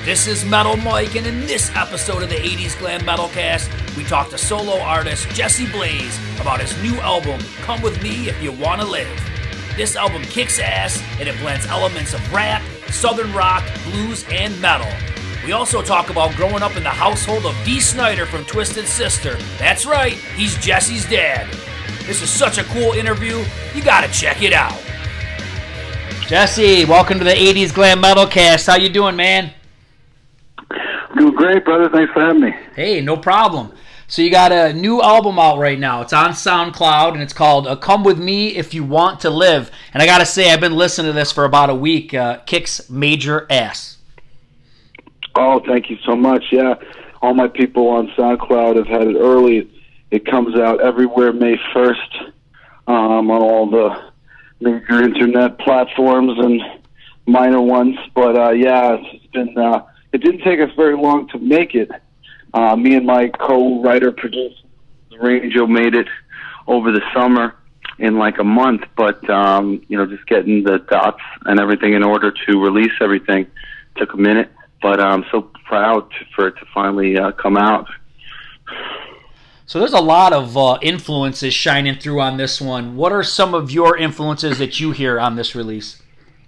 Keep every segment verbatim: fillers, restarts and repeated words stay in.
This is Metal Mike, and in this episode of the eighties Glam Metalcast, we talk to solo artist Jesse Blaze about his new album, Come With Me If You Wanna Live. This album kicks ass, and it blends elements of rap, southern rock, blues, and metal. We also talk about growing up in the household of Dee Snider from Twisted Sister. That's right, he's Jesse's dad. This is such a cool interview, you gotta check it out. Jesse, welcome to the eighties Glam Metalcast. How you doing, man? Doing great, brother. Thanks for having me. Hey, no problem. So you got a new album out right now. It's on SoundCloud, and it's called uh, Come With Me If You Want To Live. And I got to say, I've been listening to this for about a week. Uh, kicks major ass. Oh, thank you so much. Yeah, all my people on SoundCloud have had it early. It comes out everywhere May first um, on all the major internet platforms and minor ones. But, uh, yeah, it's been... Uh, It didn't take us very long to make it. Uh, me and my co-writer, producer, Rango, made it over the summer in like a month. But, um, you know, just getting the dots and everything in order to release everything took a minute. But I'm so proud for it to finally uh, come out. So there's a lot of uh, influences shining through on this one. What are some of your influences that you hear on this release?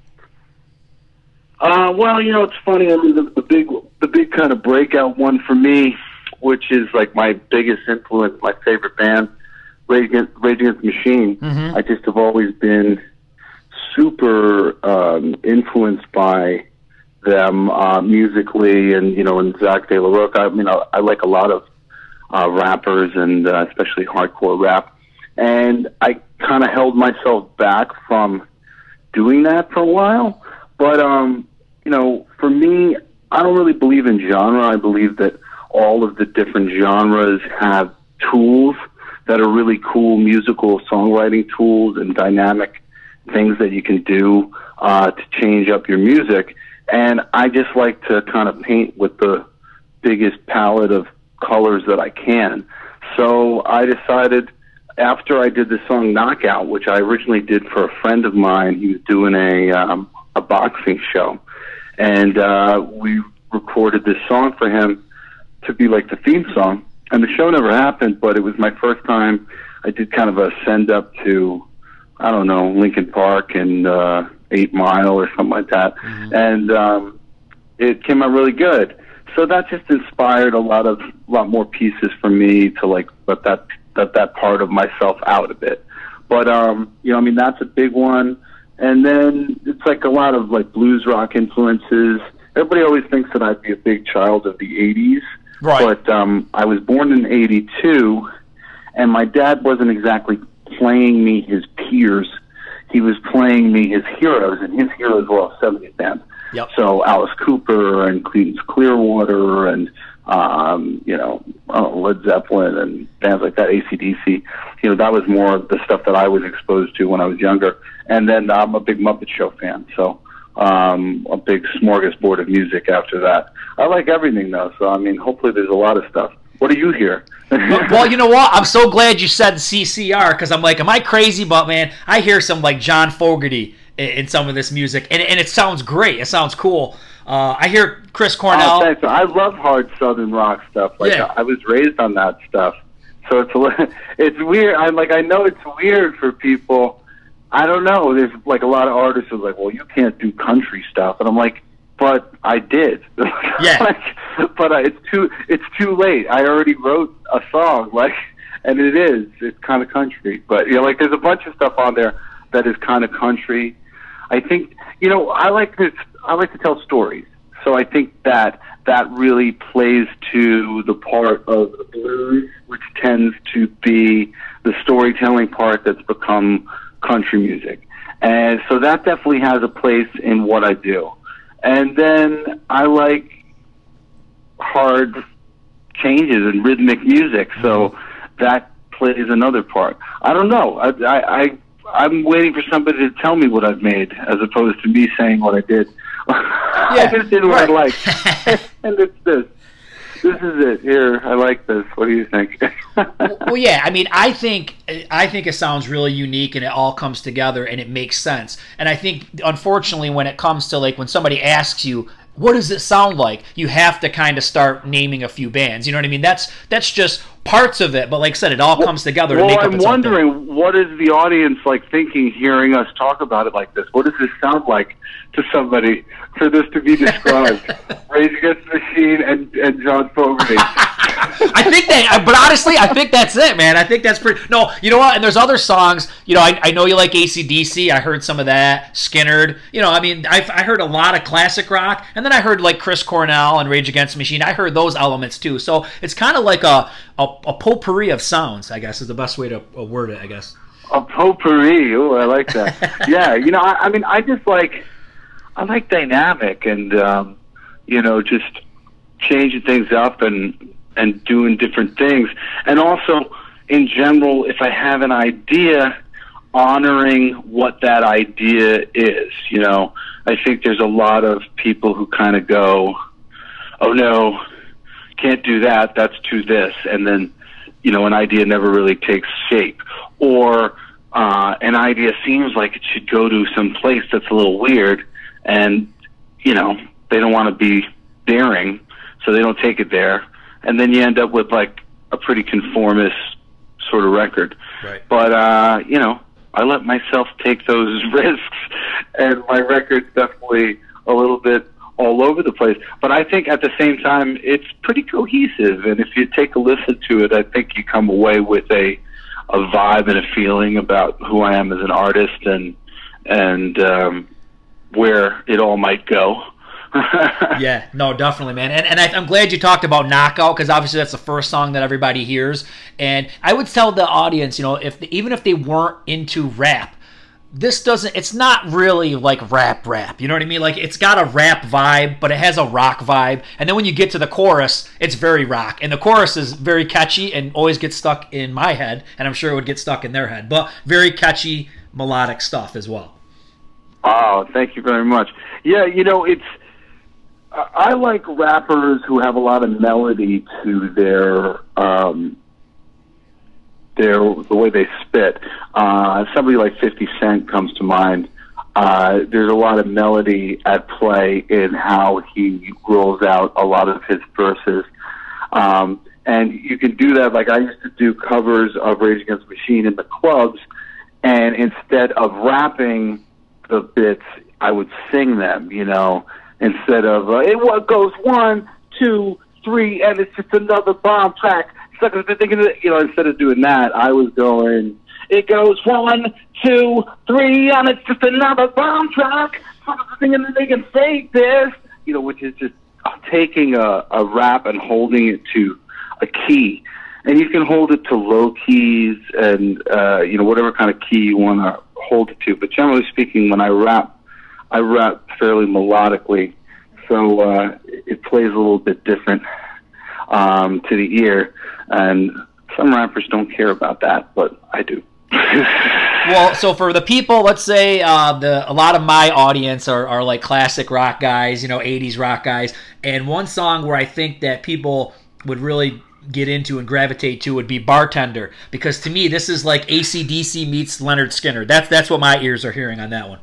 Uh, well, you know, it's funny. I mean, the, the big, the big kind of breakout one for me, which is like my biggest influence, my favorite band, Rage Against, Rage Against the Machine. Mm-hmm. I just have always been super um, influenced by them uh, musically, and you know, and Zach De La Rocha. I mean, I, I like a lot of uh, rappers, and uh, especially hardcore rap. And I kind of held myself back from doing that for a while. But, um, you know, for me, I don't really believe in genre. I believe that all of the different genres have tools that are really cool musical songwriting tools and dynamic things that you can do uh, to change up your music. And I just like to kind of paint with the biggest palette of colors that I can. So I decided after I did the song Knockout, which I originally did for a friend of mine, he was doing a... Um, a boxing show, and uh, we recorded this song for him to be like the theme song, and the show never happened, but it was my first time I did kind of a send up to, I don't know, Lincoln Park and uh, Eight Mile or something like that, mm-hmm. and um, it came out really good. So that just inspired a lot of, lot more pieces for me to like let that, let that part of myself out a bit. But, um, you know, I mean, that's a big one. And then it's like a lot of like blues rock influences. Everybody always thinks that I'd be a big child of the eighties. Right. But um, I was born in eighty-two, and my dad wasn't exactly playing me his peers. He was playing me his heroes, and his heroes were all seventies bands. Yep. So Alice Cooper and Creedence Clearwater and, um, you know, uh, Led Zeppelin and bands like that, A C D C. You know, that was more of the stuff that I was exposed to when I was younger. And then I'm a big Muppet Show fan, so um, a big smorgasbord of music after that. I like everything, though, so, I mean, hopefully there's a lot of stuff. What do you hear? Well, you know what? I'm so glad you said C C R, because I'm like, am I crazy? But, man, I hear some, like, John Fogerty in, in some of this music, and, and it sounds great. It sounds cool. Uh, I hear Chris Cornell. Oh, thanks. I love hard Southern rock stuff. Like, yeah. I was raised on that stuff. So it's a, it's weird. I'm like, I know it's weird for people. I don't know. There's like a lot of artists who are like, well, you can't do country stuff, and I'm like, but I did. Yeah. like, but uh, it's too it's too late. I already wrote a song, like, and it is. It's kind of country, but you know, like there's a bunch of stuff on there that is kind of country. I think you know I like to I like to tell stories, so I think that that really plays to the part of the blues, which tends to be the storytelling part that's become country music. And so that definitely has a place in what I do. And then I like hard changes in rhythmic music, so that plays another part. I don't know. I, I, I, I'm waiting for somebody to tell me what I've made as opposed to me saying what I did. Yeah, I just did what right. I like. And it's this. This is it. Here, I like this. What do you think? Well, yeah. I mean, I think I think it sounds really unique, and it all comes together, and it makes sense. And I think, unfortunately, when it comes to like when somebody asks you, what does it sound like? You have to kind of start naming a few bands. You know what I mean? That's that's just parts of it. But like I said, it all comes together well, to make up I'm its own thing. I'm wondering, what is the audience like thinking, hearing us talk about it like this? What does this sound like to somebody for this to be described? Rage Against the Machine and, and John Fogerty. I think that, but honestly, I think that's it, man. I think that's pretty. No, you know what? And there's other songs. You know, I, I know you like A C D C. I heard some of that. Skinnerd. You know, I mean, I I heard a lot of classic rock, and then I heard like Chris Cornell and Rage Against the Machine. I heard those elements too. So it's kind of like a, a a potpourri of sounds, I guess, is the best way to word it, I guess. A potpourri. Oh, I like that. Yeah, you know, I, I mean, I just like I like dynamic and um, you know, just changing things up and. and doing different things. And also, in general, if I have an idea, honoring what that idea is. You know, I think there's a lot of people who kind of go, oh no, can't do that, that's too this. And then, you know, an idea never really takes shape. Or uh, an idea seems like it should go to some place that's a little weird, and, you know, they don't want to be daring, so they don't take it there. And then you end up with like a pretty conformist sort of record. Right. But, uh, you know, I let myself take those risks, and my record's definitely a little bit all over the place. But I think at the same time, it's pretty cohesive. And if you take a listen to it, I think you come away with a, a vibe and a feeling about who I am as an artist and, and um, where it all might go. Yeah, no, definitely, man. And and I, I'm glad you talked about Knockout, because obviously that's the first song that everybody hears. And I would tell the audience, you know, if even if they weren't into rap, this doesn't, it's not really like rap rap. You know what I mean? Like, it's got a rap vibe, but it has a rock vibe. And then when you get to the chorus, it's very rock. And the chorus is very catchy and always gets stuck in my head, and I'm sure it would get stuck in their head. But very catchy, melodic stuff as well. Oh, thank you very much. Yeah, you know, it's, I like rappers who have a lot of melody to their um, their the way they spit. Uh, somebody like fifty Cent comes to mind. Uh, there's a lot of melody at play in how he rolls out a lot of his verses, um, and you can do that. Like, I used to do covers of Rage Against the Machine in the clubs, and instead of rapping the bits, I would sing them. You know. Instead of, uh, it goes one, two, three, and it's just another bomb track. You know, instead of doing that, I was going, it goes one, two, three, and it's just another bomb track. And they can fake this, you know, which is just taking a, a rap and holding it to a key. And you can hold it to low keys and, uh, you know, whatever kind of key you want to hold it to. But generally speaking, when I rap, I rap fairly melodically, so uh, it plays a little bit different um, to the ear, and some rappers don't care about that, but I do. Well, so for the people, let's say uh, the a lot of my audience are, are like classic rock guys, you know, eighties rock guys, and one song where I think that people would really get into and gravitate to would be Bartender, because to me this is like A C D C meets Leonard Skinner. That's that's what my ears are hearing on that one.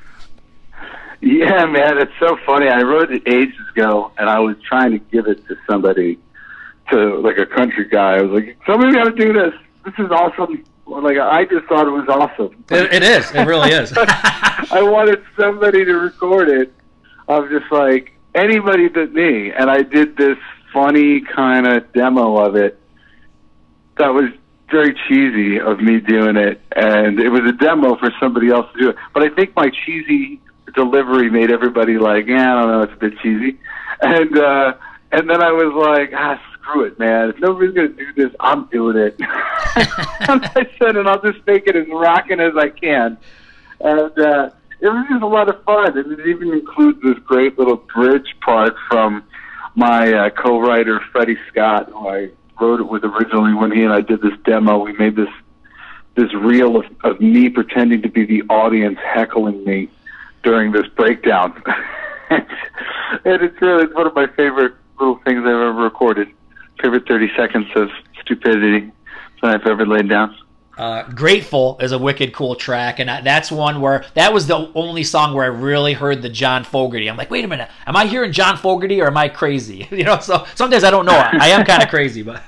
Yeah, man, it's so funny. I wrote it ages ago, and I was trying to give it to somebody, to like a country guy. I was like, somebody got to do this. This is awesome. Like, I just thought it was awesome. It, it is. It really is. I wanted somebody to record it. I was just like, anybody but me. And I did this funny kind of demo of it that was very cheesy of me doing it. And it was a demo for somebody else to do it. But I think my cheesy delivery made everybody like, yeah, I don't know, it's a bit cheesy. And uh, and then I was like, ah, screw it, man. If nobody's going to do this, I'm doing it. And I said, and I'll just make it as rocking as I can. And uh, it was just a lot of fun. And it even includes this great little bridge part from my uh, co-writer, Freddie Scott, who I wrote it with originally when he and I did this demo. We made this this reel of, of me pretending to be the audience heckling me during this breakdown. And it's really it's one of my favorite little things I've ever recorded. Favorite thirty seconds of stupidity that I've ever laid down. Uh, Grateful is a wicked cool track, and I, that's one where that was the only song where I really heard the John Fogerty. I'm like, wait a minute, am I hearing John Fogerty or am I crazy? You know, so sometimes I don't know. I, I am kind of crazy, but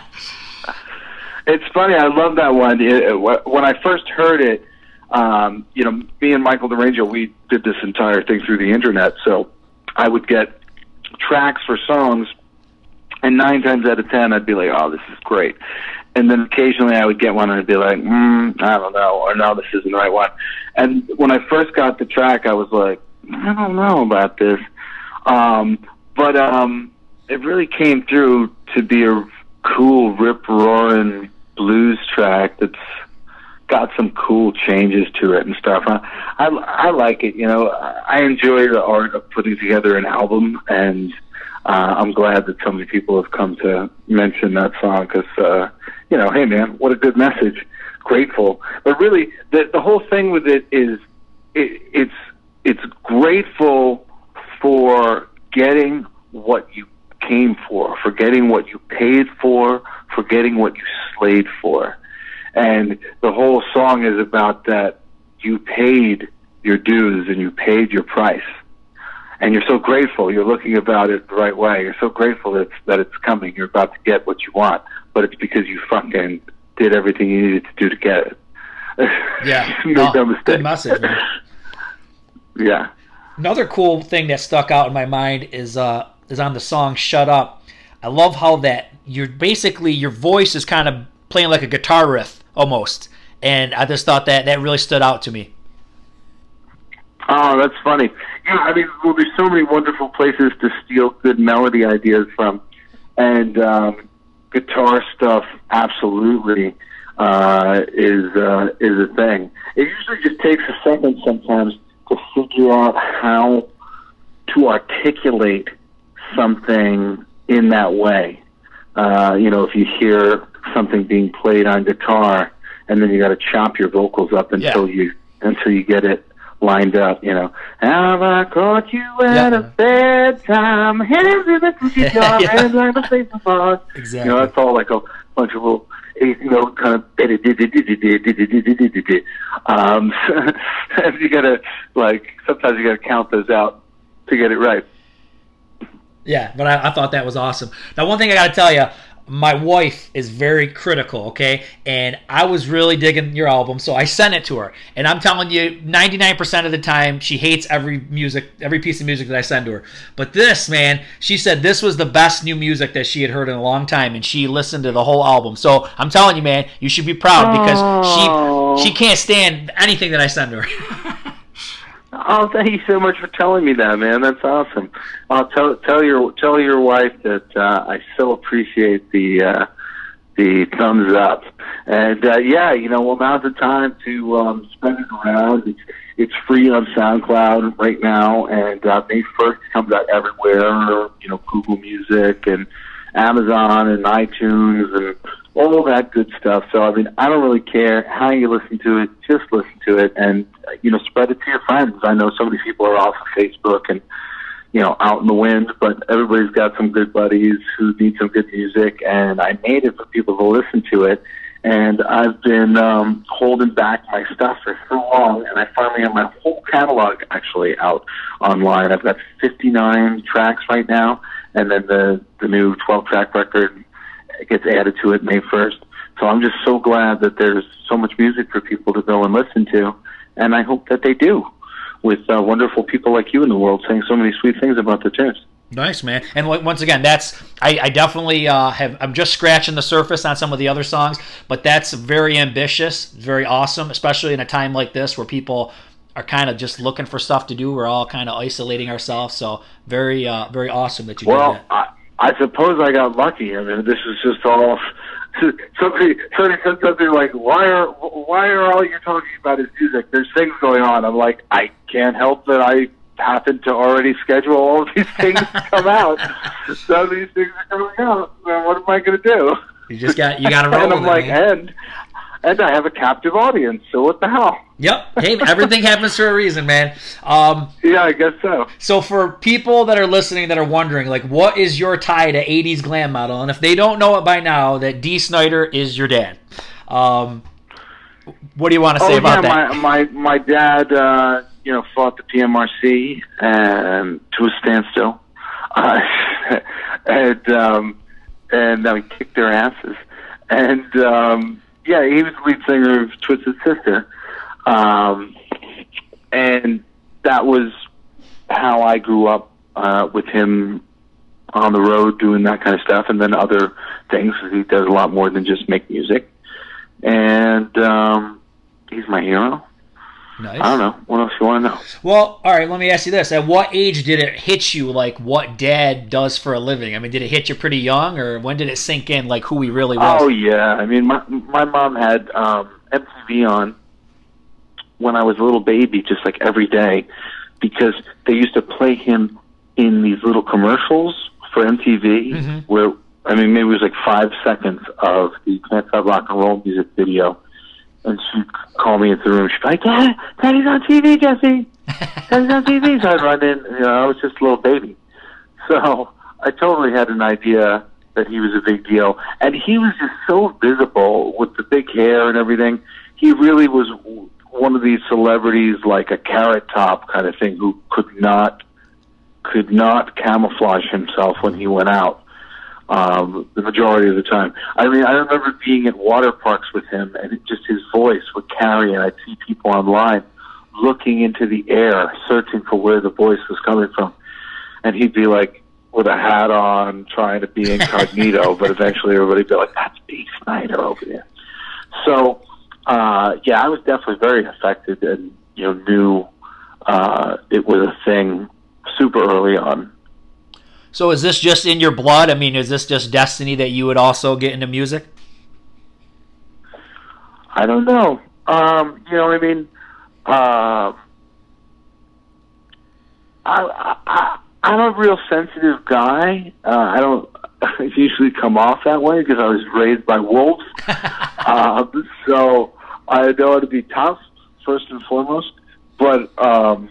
it's funny. I love that one. It, it, when I first heard it, um, you know, me and Michael DeRangio, we did this entire thing through the internet. So I would get tracks for songs, and nine times out of ten, I'd be like, "Oh, this is great." And then occasionally I would get one and I'd be like, mm, I don't know, or no, this isn't the right one. And when I first got the track, I was like, I don't know about this. Um, but um, it really came through to be a cool, rip-roaring blues track that's got some cool changes to it and stuff. I, I, I like it, you know. I enjoy the art of putting together an album, and uh, I'm glad that so many people have come to mention that song because, uh, you know, hey man, what a good message. Grateful. But really, the the whole thing with it is it, it's it's grateful for getting what you came for, for getting what you paid for, for getting what you slaved for. And the whole song is about that you paid your dues and you paid your price. And you're so grateful. You're looking about it the right way. You're so grateful that it's, that it's coming. You're about to get what you want. But it's because you fucking did everything you needed to do to get it. Yeah. Make no, no mistake. Good message, man. Yeah. Another cool thing that stuck out in my mind is uh is on the song Shut Up. I love how that you're basically your voice is kind of playing like a guitar riff almost. And I just thought that that really stood out to me. Oh, that's funny. Yeah, I mean, well, there's so many wonderful places to steal good melody ideas from. And um, guitar stuff absolutely uh, is uh, is a thing. It usually just takes a second sometimes to figure out how to articulate something in that way. Uh, you know, if you hear something being played on guitar, and then you got to chop your vocals up until yeah. you until you get it lined up. You know, have I caught you at yeah. a bad time? Hands in the guitar, yeah. hands on the face of bars. Exactly. You know, that's all like a bunch of little, you know, kind of. Um, you gotta like sometimes you gotta count those out to get it right. Yeah, but I, I thought that was awesome. Now, one thing I got to tell you, my wife is very critical, okay? And I was really digging your album, so I sent it to her. And I'm telling you, ninety-nine percent of the time, she hates every music, every piece of music that I send to her. But this, man, she said this was the best new music that she had heard in a long time, and she listened to the whole album. So I'm telling you, man, you should be proud because oh. she she can't stand anything that I send to her. Oh, thank you so much for telling me that, man. That's awesome. I'll tell tell your tell your wife that uh, I so appreciate the uh, the thumbs up. And uh, yeah, you know, well, now's the time to um, spread it around. It's it's free on SoundCloud right now, and uh, May first comes out everywhere. You know, Google Music and Amazon and iTunes and all that good stuff. So, I mean, I don't really care how you listen to it. Just listen to it and, you know, spread it to your friends. I know so many people are off of Facebook and, you know, out in the wind, but everybody's got some good buddies who need some good music, and I made it for people to listen to it. And I've been um, holding back my stuff for so long, and I finally have my whole catalog actually out online. I've got fifty-nine tracks right now, and then the, the new twelve-track record gets added to it May first. So I'm just so glad that there's so much music for people to go and listen to, and I hope that they do, with uh, wonderful people like you in the world saying so many sweet things about the tunes. Nice, man. And once again, that's I, I definitely uh, have. I'm just scratching the surface on some of the other songs, but that's very ambitious, very awesome, especially in a time like this where people are kind of just looking for stuff to do. We're all kind of isolating ourselves, so very, uh, very awesome that you well, did that. I, I suppose I got lucky. I mean, this is just all. Somebody, somebody said something like, "Why are why are all you're talking about is music? There's things going on." I'm like, I can't help that I happen to already schedule all of these things to come out. So these things are coming out. So what am I going to do? You just got you got to roll. And I'm with like, it, man. and and I have a captive audience. So what the hell? Yep. Hey, everything happens for a reason, man. Um, yeah, I guess so. So for people that are listening that are wondering, like, what is your tie to eighties glam metal? And if they don't know it by now, that Dee Snider is your dad. Um, What do you want to say oh, about yeah, that? My, my, my dad, uh, you know, fought the P M R C and to a standstill. Uh, and, um, and uh, he kicked their asses. And, um, yeah, he was the lead singer of Twisted Sister. Um, and that was how I grew up, uh, with him on the road doing that kind of stuff, and then other things. He does a lot more than just make music. And, um, he's my hero. Nice. I don't know. What else you want to know? Well, all right, let me ask you this. At what age did it hit you, like, what Dad does for a living? I mean, did it hit you pretty young, or when did it sink in, like, who he really was? Oh, yeah. I mean, my my mom had um, M T V on when I was a little baby, just, like, every day, because they used to play him in these little commercials for M T V, mm-hmm. where, I mean, maybe it was, like, five seconds of the Can't Stop Rock and Roll music video. And she'd call me into the room. She'd be like, Dad, Daddy's on T V, Jesse. Daddy's on T V. So I'd run in. You know, I was just a little baby. So I totally had an idea that he was a big deal. And he was just so visible with the big hair and everything. He really was one of these celebrities, like a Carrot Top kind of thing, who could not, could not camouflage himself when he went out. Um, the majority of the time. I mean, I remember being at water parks with him, and it, just his voice would carry, and I'd see people online looking into the air, searching for where the voice was coming from. And he'd be like, with a hat on, trying to be incognito, but eventually everybody would be like, that's Dee Snider over there. So, uh, yeah, I was definitely very affected and, you know, knew uh, it was a thing super early on. So is this just in your blood? I mean, is this just destiny that you would also get into music? I don't know. Um, you know what I mean? Uh, I, I, I'm a real sensitive guy. Uh, I don't usually come off that way because I was raised by wolves. uh, so I know how to be tough, first and foremost. But um,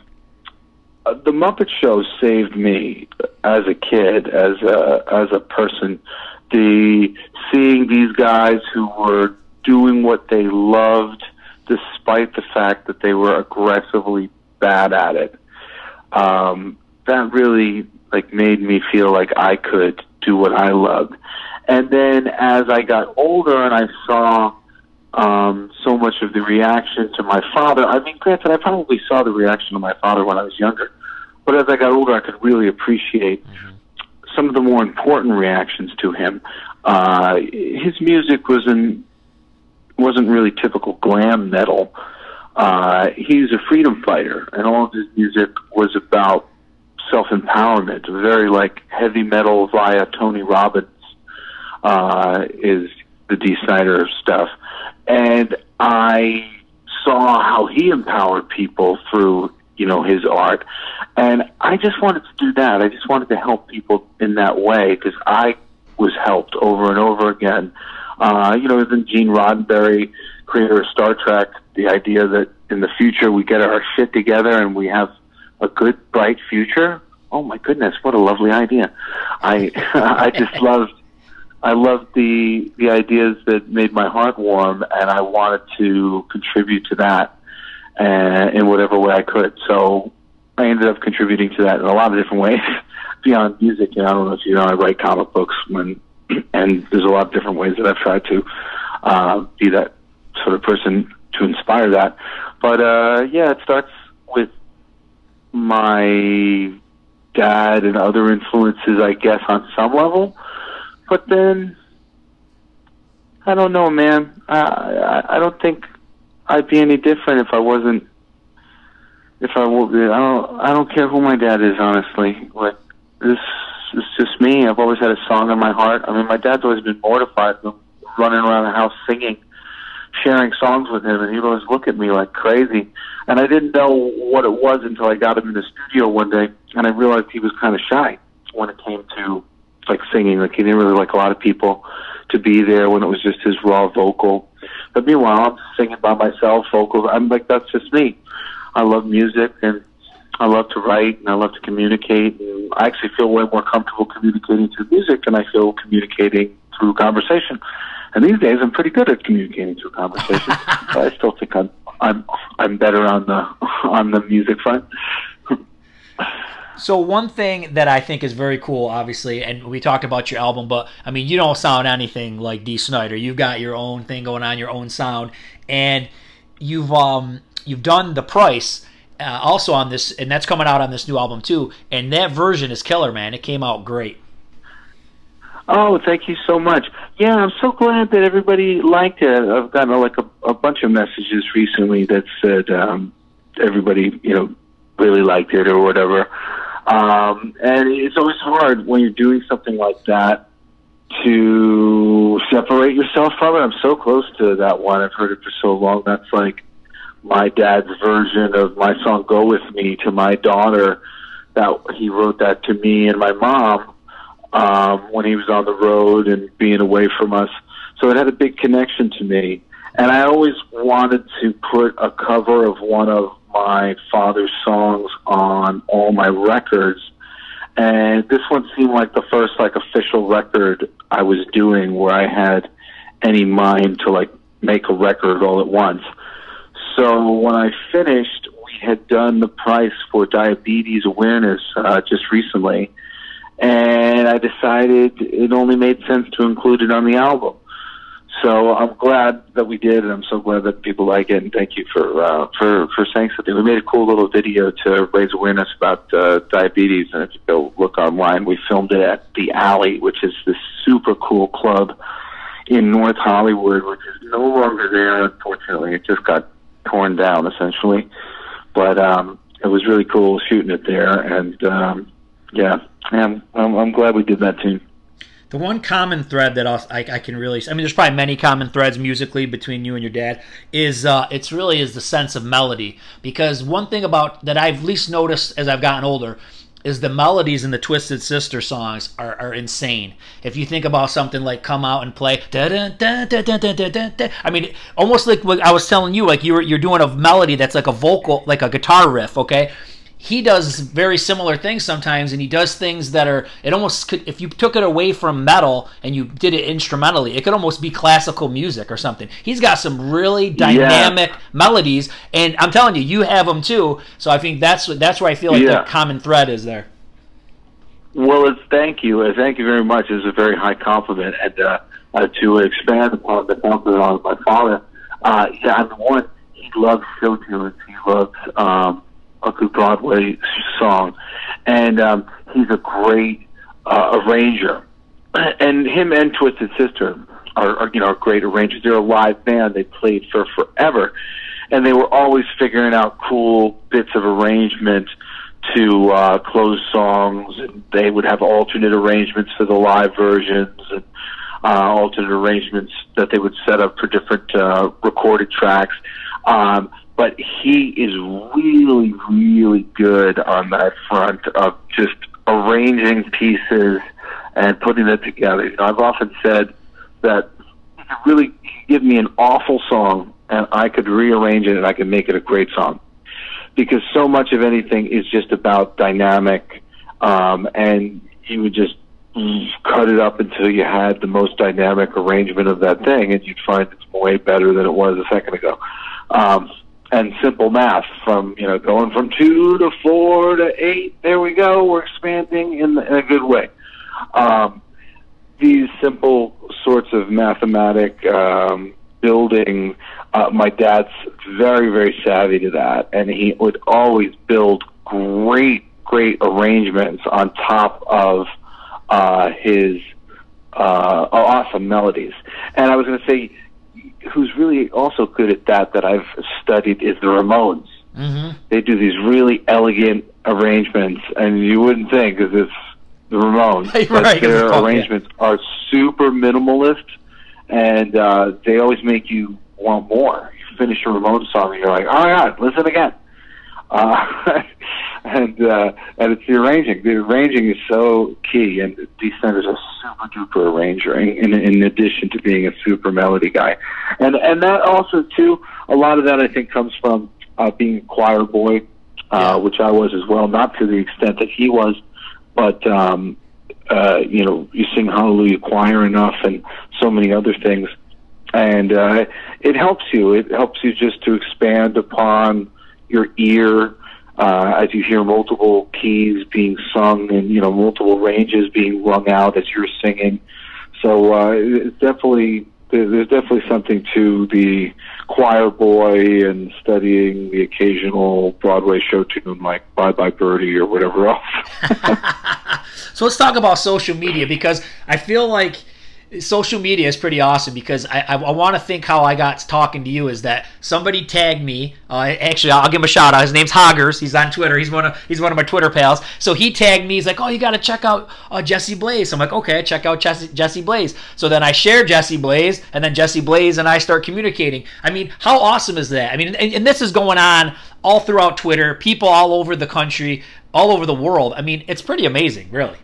the Muppet Show saved me as a kid, as a as a person. The seeing these guys who were doing what they loved, despite the fact that they were aggressively bad at it, um, that really like made me feel like I could do what I loved. And then as I got older and I saw um, so much of the reaction to my father, I mean, granted, I probably saw the reaction to my father when I was younger. But as I got older, I could really appreciate mm-hmm. some of the more important reactions to him. Uh, his music wasn't wasn't really typical glam metal. Uh, he was a freedom fighter, and all of his music was about self-empowerment. Very like heavy metal via Tony Robbins uh, is the Dee Snider stuff, and I saw how he empowered people through, you know, his art. And I just wanted to do that. I just wanted to help people in that way because I was helped over and over again. Uh, you know, even Gene Roddenberry, creator of Star Trek, the idea that in the future we get our shit together and we have a good, bright future. Oh my goodness, what a lovely idea. I I just loved I loved the the ideas that made my heart warm, and I wanted to contribute to that Uh, in whatever way I could. So I ended up contributing to that in a lot of different ways beyond music. You know, I don't know if you know, I write comic books when, and there's a lot of different ways that I've tried to uh, be that sort of person to inspire that. But uh, yeah, it starts with my dad and other influences, I guess, on some level. But then, I don't know, man. I, I, I don't think I'd be any different if I wasn't. If I will, I don't. I don't care who my dad is, honestly. Like, this is just me. I've always had a song in my heart. I mean, my dad's always been mortified, running around the house singing, sharing songs with him, and he'd always look at me like crazy. And I didn't know what it was until I got him in the studio one day, and I realized he was kind of shy when it came to like singing. Like, he didn't really like a lot of people to be there when it was just his raw vocal. But meanwhile, I'm singing by myself, vocals. I'm like, that's just me. I love music, and I love to write, and I love to communicate. And I actually feel way more comfortable communicating through music than I feel communicating through conversation. And these days, I'm pretty good at communicating through conversation. But I still think I'm I'm I'm better on the on the music front. So one thing that I think is very cool, obviously, and we talked about your album, but I mean, you don't sound anything like Dee Snider. You've got your own thing going on, your own sound, and you've um you've done The Price uh, also on this, and that's coming out on this new album too. And that version is killer, man. It came out great. Oh, thank you so much. Yeah, I'm so glad that everybody liked it. I've gotten like a, a bunch of messages recently that said um, everybody, you know, really liked it or whatever. Um, and it's always hard when you're doing something like that to separate yourself from it. I'm so close to that one. I've heard it for so long. That's like my dad's version of my song "Go With Me" to my daughter. That he wrote that to me and my mom um, when he was on the road and being away from us. So it had a big connection to me. And I always wanted to put a cover of one of my father's songs on all my records, and this one seemed like the first like official record I was doing where I had any mind to like make a record all at once. So when I finished, we had done the price for diabetes awareness uh, just recently, and I decided it only made sense to include it on the album. So I'm glad that we did, and I'm so glad that people like it. And thank you for uh, for for saying something. We made a cool little video to raise awareness about uh, diabetes, and if you go look online, we filmed it at the Alley, which is this super cool club in North Hollywood, which is no longer there. Unfortunately, it just got torn down essentially. But um, it was really cool shooting it there, and um, yeah, I'm, I'm I'm glad we did that too. The one common thread that I'll, I, I can really, I mean, there's probably many common threads musically between you and your dad, is uh, it's really is the sense of melody. Because one thing about that I've least noticed as I've gotten older is the melodies in the Twisted Sister songs are, are insane. If you think about something like "Come Out and Play," da, da, da, da, da, da, da, da, I mean, almost like what I was telling you, like you're you're doing a melody that's like a vocal, like a guitar riff, okay? He does very similar things sometimes, and he does things that are, it almost could, if you took it away from metal and you did it instrumentally, it could almost be classical music or something. He's got some really dynamic yeah. melodies, and I'm telling you, you have them too, so I think that's that's where I feel like yeah. the common thread is there. Well, it's, thank you. Uh, thank you very much. It's a very high compliment, and uh, uh, to expand upon the compliment on my father, uh, yeah, I mean, one, he loves show tunes. He loves um, a good Broadway song, and um, he's a great uh, arranger. And him and Twisted Sister are, are, you know, great arrangers. They're a live band. They played for forever, and they were always figuring out cool bits of arrangement to uh, close songs. And they would have alternate arrangements for the live versions, and uh, alternate arrangements that they would set up for different uh, recorded tracks. Um, But he is really, really good on that front of just arranging pieces and putting it together. You know, I've often said that he could really give me an awful song, and I could rearrange it, and I could make it a great song. Because so much of anything is just about dynamic, um, and he would just cut it up until you had the most dynamic arrangement of that thing, and you'd find it's way better than it was a second ago. Um, and simple math from, you know, going from two to four to eight. There we go. We're expanding in, in a good way. Um, these simple sorts of mathematic um, building, uh, my dad's very, very savvy to that, and he would always build great, great arrangements on top of uh, his uh, awesome melodies. And I was going to say, who's really also good at that that I've studied is the Ramones. Mm-hmm. They do these really elegant arrangements, and you wouldn't think because it's the Ramones, right, but their arrangements yeah. are super minimalist, and uh, they always make you want more. You finish a Ramones song, and you're like, oh my God, listen again. Uh, and uh, and it's the arranging. The arranging is so key, and Dee Snider's a super duper arranger, in, in addition to being a super melody guy. And and that also too, a lot of that I think comes from uh, being a choir boy, uh, yeah. which I was as well, not to the extent that he was, but um, uh, you know, you sing Hallelujah Choir enough, and so many other things and uh, it helps you. It helps you just to expand upon your ear uh, as you hear multiple keys being sung and, you know, multiple ranges being rung out as you're singing. So uh, it's definitely there's definitely something to the choir boy and studying the occasional Broadway show tune like Bye Bye Birdie or whatever else. So let's talk about social media, because I feel like social media is pretty awesome, because I, I, I want to think how I got talking to you is that somebody tagged me. Uh, actually, I'll give him a shout out. His name's Hoggers. He's on Twitter. He's one of he's one of my Twitter pals. So he tagged me. He's like, "Oh, you got to check out uh, Jesse Blaze." I'm like, "Okay, check out Jesse, Jesse Blaze." So then I share Jesse Blaze, and then Jesse Blaze and I start communicating. I mean, how awesome is that? I mean, and, and this is going on all throughout Twitter. People all over the country, all over the world. I mean, it's pretty amazing, really.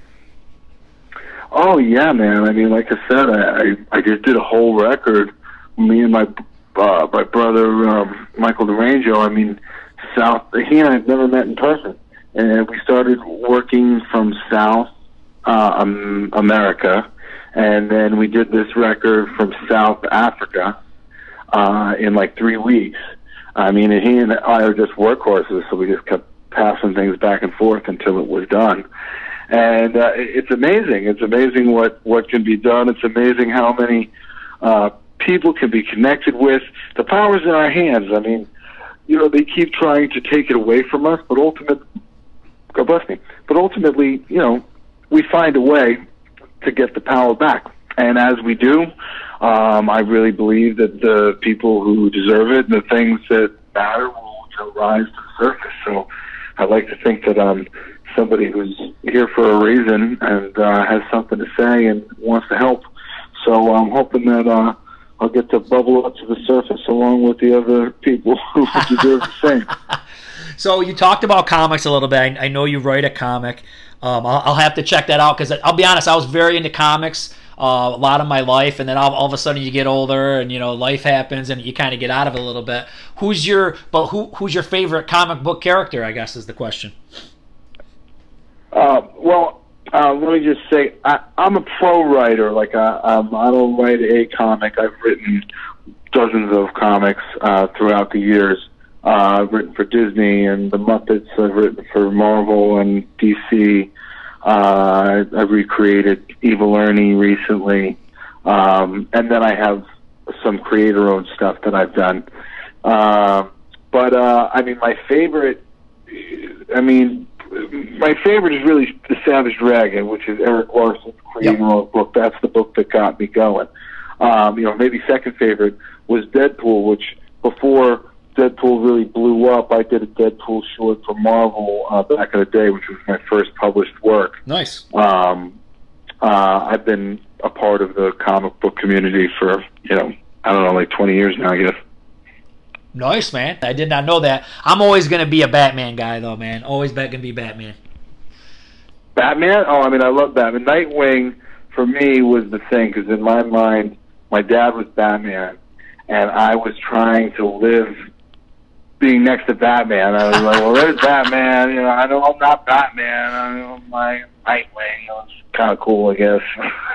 Oh yeah, man. I mean, like I said, I I, I just did a whole record. Me and my uh, my brother um, Michael DeRangio. I mean, South. He and I have never met in person, and we started working from South uh, um, America, and then we did this record from South Africa uh, in like three weeks. I mean, and he and I are just workhorses, so we just kept passing things back and forth until it was done. And uh, it's amazing. It's amazing what, what can be done. It's amazing how many uh, people can be connected with. The power's in our hands. I mean, you know, they keep trying to take it away from us, but ultimately, God bless me, but ultimately, you know, we find a way to get the power back. And as we do, um, I really believe that the people who deserve it and the things that matter will, you know, rise to the surface. So I like to think that um somebody who's here for a reason and uh, has something to say and wants to help. So I'm hoping that uh, I'll get to bubble up to the surface along with the other people who deserve the same. So you talked about comics a little bit. I know you write a comic. Um, I'll, I'll have to check that out, because I'll be honest, I was very into comics uh, a lot of my life, and then all, all of a sudden you get older and, you know, life happens and you kind of get out of it a little bit. Who's your but who who's your favorite comic book character, I guess, is the question. Uh, well, uh, let me just say, I, I'm a pro writer. Like, I, um, I don't write a comic. I've written dozens of comics uh, throughout the years. Uh, I've written for Disney and the Muppets. I've written for Marvel and D C. Uh, I've recreated Evil Ernie recently. Um, and then I have some creator-owned stuff that I've done. Uh, but, uh, I mean, my favorite, I mean... My favorite is really The Savage Dragon, which is Eric Larson's creator-owned book. That's the book that got me going. Um, you know, maybe second favorite was Deadpool, which before Deadpool really blew up, I did a Deadpool short for Marvel uh, back in the day, which was my first published work. Nice. Um, uh, I've been a part of the comic book community for, you know, I don't know, like twenty years now, I guess. Nice, man. I did not know that. I'm always going to be a Batman guy, though, man. Always going to be Batman. Batman? Oh, I mean, I love Batman. Nightwing, for me, was the thing, because in my mind, my dad was Batman, and I was trying to live being next to Batman. I was like, well, there's Batman. You know, I know I'm not Batman. I know my Nightwing. You know, it's kind of cool, I guess.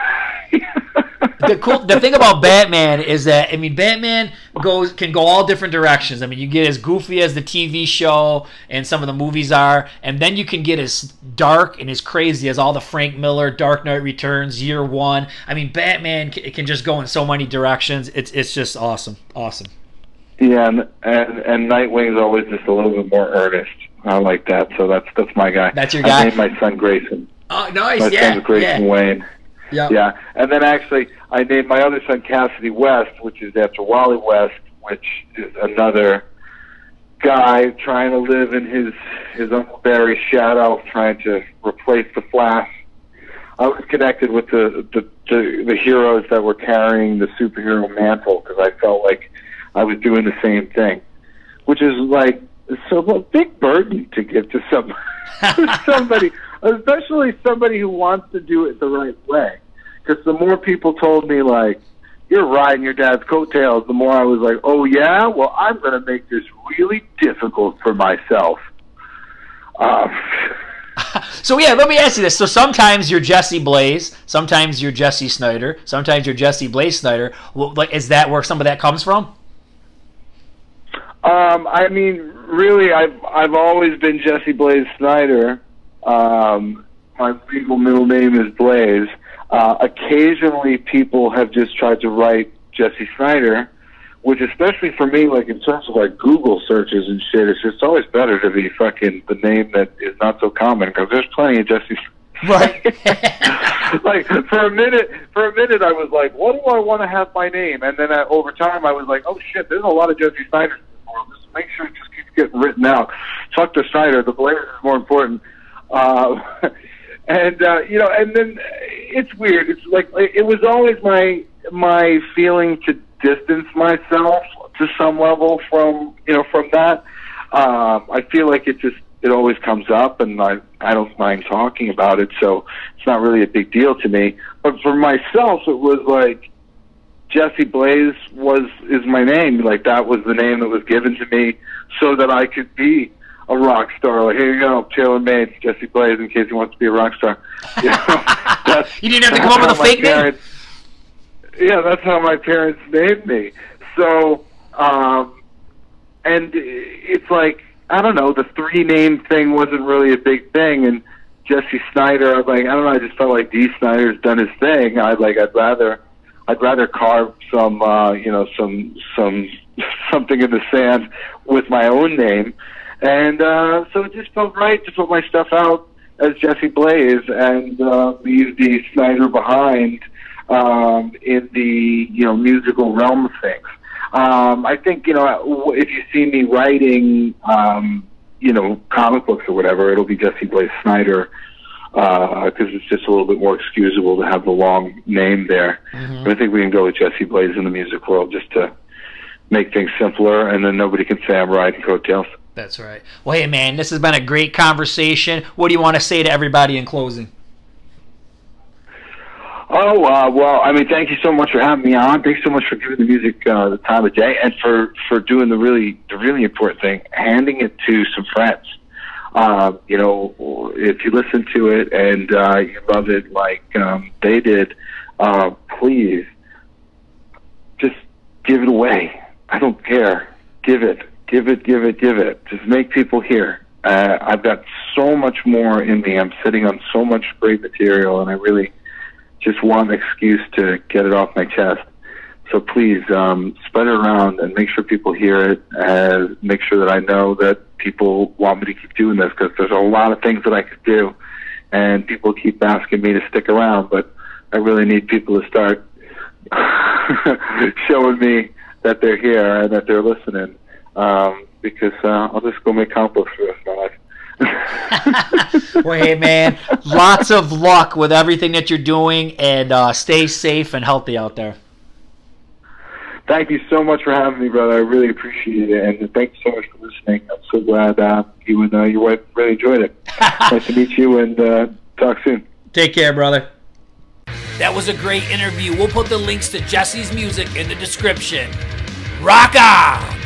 The cool, the thing about Batman is that, I mean, Batman goes can go all different directions. I mean, you get as goofy as the T V show and some of the movies are, and then you can get as dark and as crazy as all the Frank Miller Dark Knight Returns, Year One. I mean, Batman can, can just go in so many directions. It's it's just awesome, awesome. Yeah, and and, and Nightwing's always just a little bit more earnest. I like that, so that's that's my guy. That's your guy. I named my son Grayson. Oh, nice. My yeah, son's Grayson yeah. Wayne. Yeah. Yeah, and then actually, I named my other son Cassidy West, which is after Wally West, which is another guy trying to live in his his Uncle Barry's shadow, trying to replace the Flash. I was connected with the the, the, the heroes that were carrying the superhero mantle, because I felt like I was doing the same thing, which is like so a big burden to give to somebody, somebody, especially somebody who wants to do it the right way. Because the more people told me, like, you're riding your dad's coattails, the more I was like, oh, yeah? Well, I'm going to make this really difficult for myself. Uh, So yeah, let me ask you this. So sometimes you're Jesse Blaze, sometimes you're Jesse Snyder, sometimes you're Jesse Blaze Snyder. Well, like, is that where some of that comes from? Um, I mean, really, I've I've always been Jesse Blaze Snyder. Um, my legal middle name is Blaze. Uh, occasionally, people have just tried to write Jesse Snyder, which, especially for me, like in terms of like Google searches and shit, it's just always better to be fucking the name that is not so common, because there's plenty of Jesse. Right. Like for a minute, for a minute, I was like, "What do I want to have my name?" And then uh, over time, I was like, "Oh shit, there's a lot of Jesse Snyders in the world. Just make sure it just keeps getting written out. Fuck the Snyder. The Blaze is more important." Uh, and uh, you know, and then it's weird. It's like it was always my my feeling to distance myself to some level from you know from that. Um, I feel like it just it always comes up, and I I don't mind talking about it, so it's not really a big deal to me. But for myself, it was like Jesse Blaze was is my name. Like that was the name that was given to me so that I could be a rock star. Like, here you go, tailor made Jesse Blaze in case he wants to be a rock star. You know, that's, you didn't have to come up with a fake parents, name. Yeah, that's how my parents named me. So, um, and it's like, I don't know, the three name thing wasn't really a big thing. And Jesse Snyder, I was like, I don't know, I just felt like Dee Snider's done his thing. I'd like, I'd rather, I'd rather carve some, uh, you know, some, some, something in the sand with my own name. And, uh, so it just felt right to put my stuff out as Jesse Blaze and, uh, leave the Snyder behind, um, in the, you know, musical realm of things. Um, I think, you know, if you see me writing, um, you know, comic books or whatever, it'll be Jesse Blaze Snyder, uh, cause it's just a little bit more excusable to have the long name there. Mm-hmm. But I think we can go with Jesse Blaze in the music world just to make things simpler, and then nobody can say I'm riding coattails. That's right. Well, hey, man, this has been a great conversation. What do you want to say to everybody in closing? Oh, uh, well, I mean, thank you so much for having me on. Thanks so much for giving the music uh, the time of day, and for, for doing the really the really important thing, handing it to some friends. Uh, you know, if you listen to it and uh, you love it like um, they did, uh, please just give it away. I don't care. Give it. Give it, give it, give it. Just make people hear. Uh, I've got so much more in me. I'm sitting on so much great material, and I really just want an excuse to get it off my chest. So please, um, spread it around and make sure people hear it, and make sure that I know that people want me to keep doing this, because there's a lot of things that I could do, and people keep asking me to stick around, but I really need people to start showing me that they're here and that they're listening. Um, because uh, I'll just go make comic books for the rest of my life. Well, hey, man, lots of luck with everything that you're doing, and uh, stay safe and healthy out there. Thank you so much for having me, brother. I really appreciate it, and thank you so much for listening. I'm so glad uh, you and uh, your wife really enjoyed it. Nice to meet you, and uh, talk soon. Take care, brother. That was a great interview. We'll put the links to Jesse's music in the description. Rock on!